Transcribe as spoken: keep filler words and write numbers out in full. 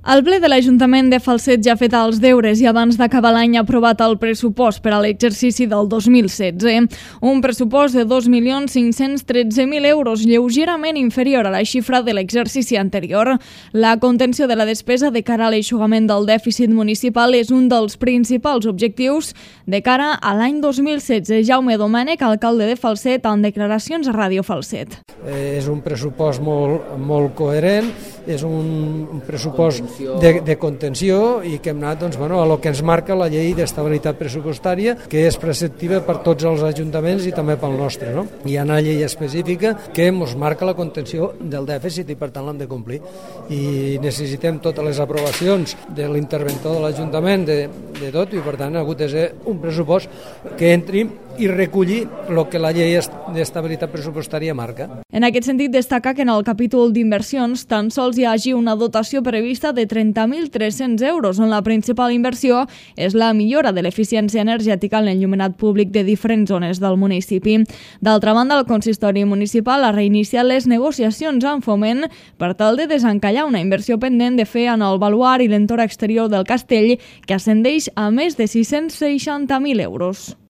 El ple de l'Ajuntament de Falset ja ha fet els deures i abans d'acabar l'any ha aprovat el pressupost per a l'exercici del dos mil setze. Un pressupost de dos milions cinc-cents tretze mil euros, lleugerament inferior a la xifra de l'exercici anterior. La contenció de la despesa de cara a l'eixugament del dèficit municipal és un dels principals objectius de cara a l'any dos mil setze. Jaume Domènech, alcalde de Falset, en declaracions a Ràdio Falset. Eh, és un pressupost molt, molt coherent, és un, un pressupost de, de contenció i que hem anat doncs, bueno, a lo que ens marca la llei d'estabilitat pressupostària, que és preceptiva per tots els ajuntaments i també pel nostre. No? Hi ha una llei específica que ens marca la contenció del dèficit i per tant l'hem de complir. I necessitem totes les aprovacions de l'interventor de l'Ajuntament, de, de tot, i per tant ha hagut de ser un pressupost que entri i recollir el que la llei d'estabilitat pressupostària marca. En aquest sentit, destaca que en el capítol d'inversions tan sols hi hagi una dotació prevista de trenta mil tres-cents euros, on la principal inversió és la millora de l'eficiència energètica en l'enllumenat públic de diferents zones del municipi. D'altra banda, el consistori municipal ha reiniciat les negociacions amb Foment per tal de desencallar una inversió pendent de fer en el baluard i l'entorn exterior del castell, que ascendeix a més de sis-cents seixanta mil euros.